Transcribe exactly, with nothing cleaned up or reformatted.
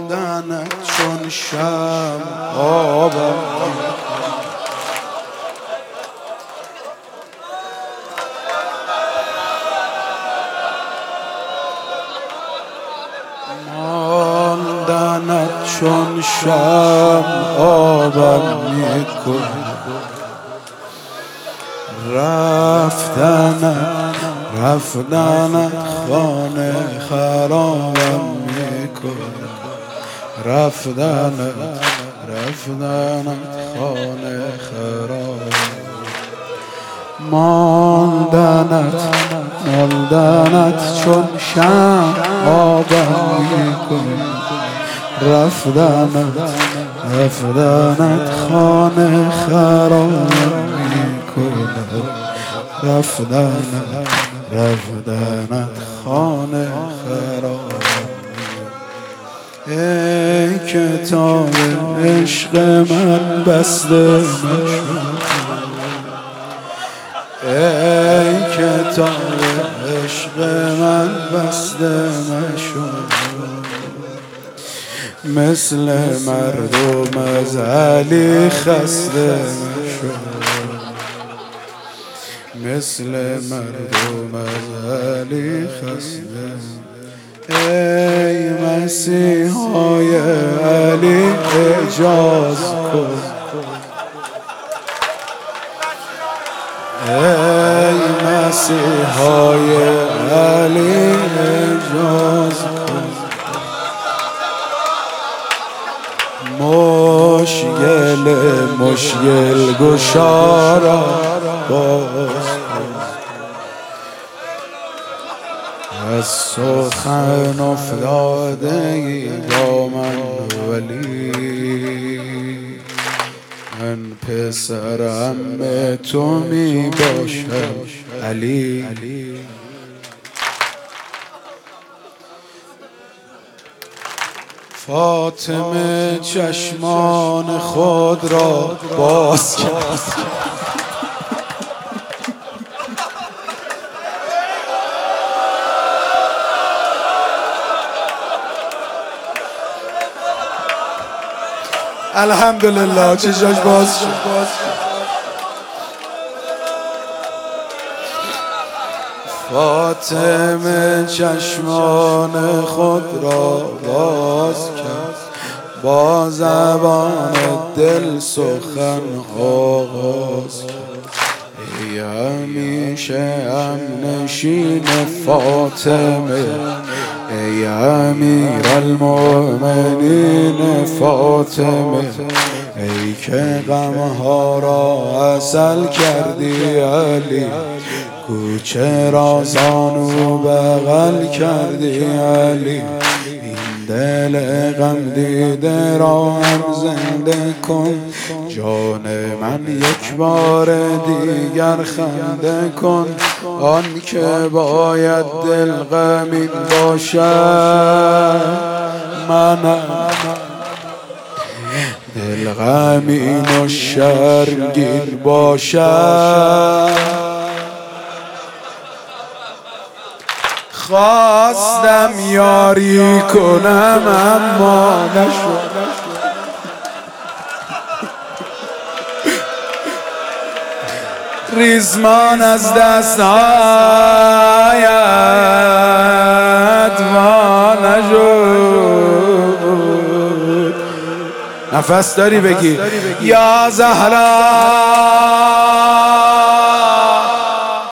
ماندنت چون شمع آبم ماندنت چون شمع آبم میکن رفتنت رفتنت خانه خرابم میکن رفتنت رفتنت خانه خرابم ماندنت ماندنت چون شمع آبم میکن رفتنت رفتنت خانه خرابم میکن رفتنت رفتنت خانه خرابم ای کتاب عشق من بسته نشد ای کتاب عشق من بسته نشد مثل مردم از علی خسته نشد مثل مردم از علی خسته ای مسیحای علی اجاز کن ای مسیحای علی اجاز کن مشکل مشکل گشارا باز از سخن افتاده ای با من ولی من پسر عم تو می باشم علی فاطمه چشمان خود را باز کرد الحمدلله چشاش باز شد فاطمه چشمان خود را باز کرد با زبان دل سخن آغاز ای همیشه همنشین فاطمه ای امیر المؤمنین فاطمه ای که غمها را عسل کردی علی کوچه را زانو بغل کردی علی این دل غم دیده را هم زنده کن جان من یک بار دیگر خنده کن آن که باید دل غمین باشد منم دل غمین و شرمگین باشد خواستم یاری کنم اما نشد ریزمان از دستهایت وا نشد نفس داری بگی یا زهرا